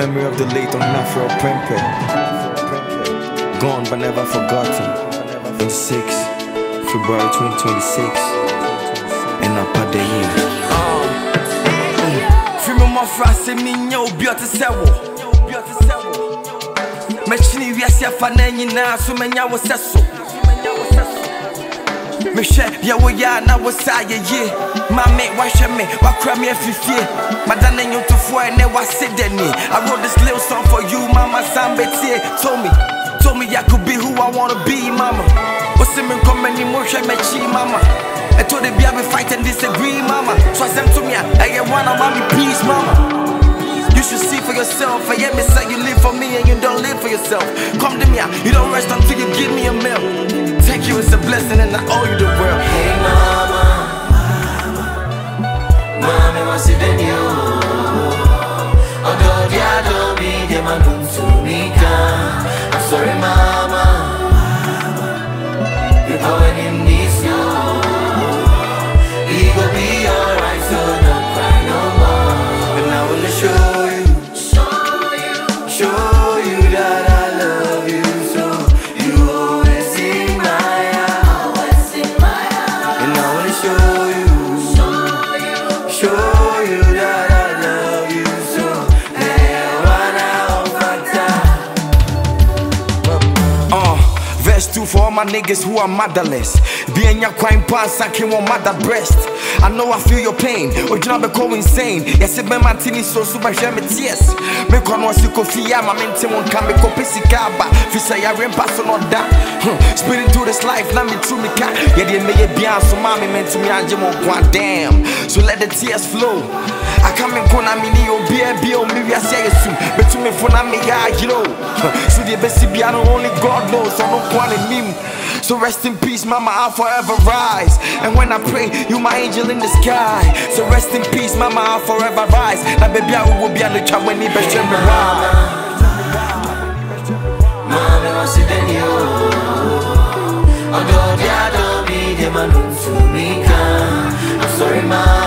memory of the late Onafro Prempe. Gone but never forgotten. On 6 February 2026. And I put the in. Free my friends, me no beauty sewo. Machine we are fanning now, so many hours so. Me share ya wo ya na wo sa ye ye. Mame wa hwe me wa kra me afifie. Madana nyotofo ene wa sedani. I wrote this little song for you, mama Sambetie. Told me I could be who I wanna be, mama. What's in me come any more hwe me chi, mama. I told them be fight and disagree, mama. So I said to me, I wanna want me peace, mama. You should see for yourself. I hear me say you live for me and you don't live for yourself. Come to me, you don't rest until you give me a meal. Thank you, it's a blessing and I owe you the world. Hey mama, mama, what's it in you? Although the other be the man to me, I'm sorry mama, you know when you need you, he go be alright, so don't cry no more. And I will show you that I love you so. You always in my heart, and I will show you that I love you so. Verse 2 for all my niggas who are motherless. Be in your crime pants, I can't want mother breast. I know I feel your pain, or you not go insane. Yes, it be my tini so super shame tears. Make on was you coffee, my mental won't come, make up Pisicaba. Fisa ya pass on that. Spinning through this life, now me through me cat. Yeah, they may be on so mommy meant to me, and you won't want damn. So let the tears flow. I come in Kona mini or be or maybe I say it soon. But to me for me, you know. So the best piano only God knows, so no one in me. So rest in peace, mama, I'll forever rise. And when I pray, you my angel in the sky. So rest in peace, mama, I'll forever rise. Now baby, I will be on the trap when he best me Mama, what's it in you? Although the other be the man to me, I'm sorry, mama.